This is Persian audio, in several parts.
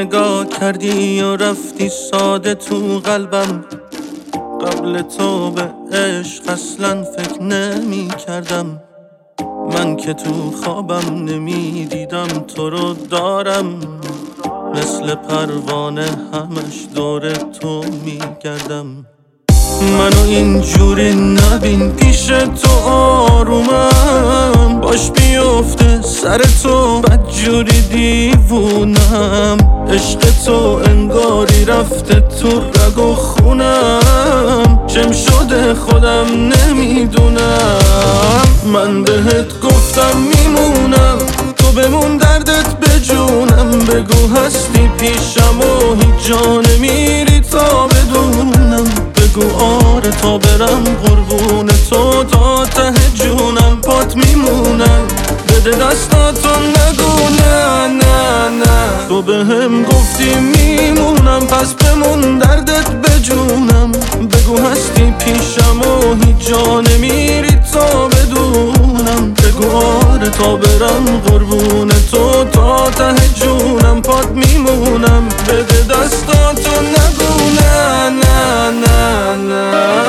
نگاه کردی و رفتی ساده تو قلبم. قبل تو به عشق اصلا فکر نمی کردم. من که تو خوابم نمی دیدم تو رو دارم. مثل پروانه همش دور تو می گردم. منو اینجوری نبین پیش تو آرومم. باش بیفته سر تو بدجوری دیوونم. عشق تو انگاری رفته تو رگ و خونم. چم شده خودم نمیدونم. من بهت گفتم میمونم تو بمون دردت بجونم. بگو هستی پیشم و هیچ جا نمیری تا بدونم. بگو آره تا برم قربون تو تا ته جونم. پات میمونم بده دستاتو نگو نه نه نه. تو به هم گفتی میمونم پس بمون دردت بجونم. بگو هستی پیشم و هیچ جا نمیری تا بدونم. بگو آره تا برم قربون تو تا ته جونم. پات میمونم بده دستاتو نگو نه نه نه نه.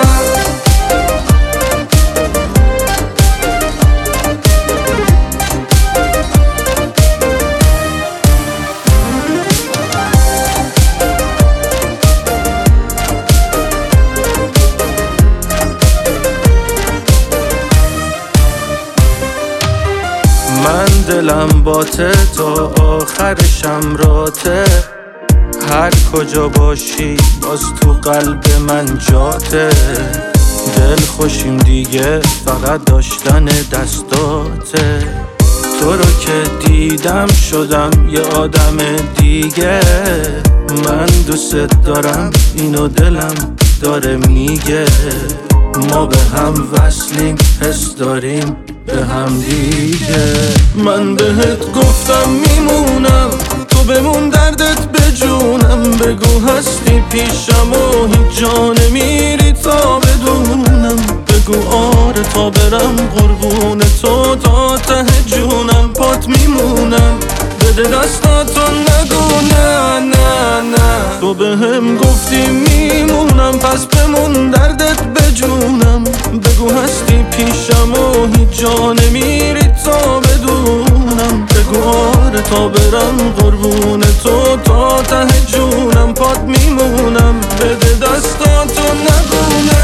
من دلم باته تا آخرشم راته. هر کجا باشی باز تو قلب من جاته. دل خوشیم دیگه فقط داشتن دستاته. تو رو که دیدم شدم یه آدم دیگه. من دوست دارم اینو دلم داره میگه. ما به هم وصلیم حس داریم به هم دیگه. من بهت گفتم میمونم تو بمون دردت بجونم. بگو هستی پیشم و هیچ جا نمیری تا بدونم. بگو آره تا برم قربون تو تا ته جونم. پات میمونم بده دستاتو نگو نه نه نه. تو به هم گفتی میمونم پس بمون دردت بجونم. بگو هستی پیشم و هیچ جا نمیری تا بدونم. بگو آره تا برم قربون تو تا ته جونم. پات میمونم بده دستاتو نگو نه.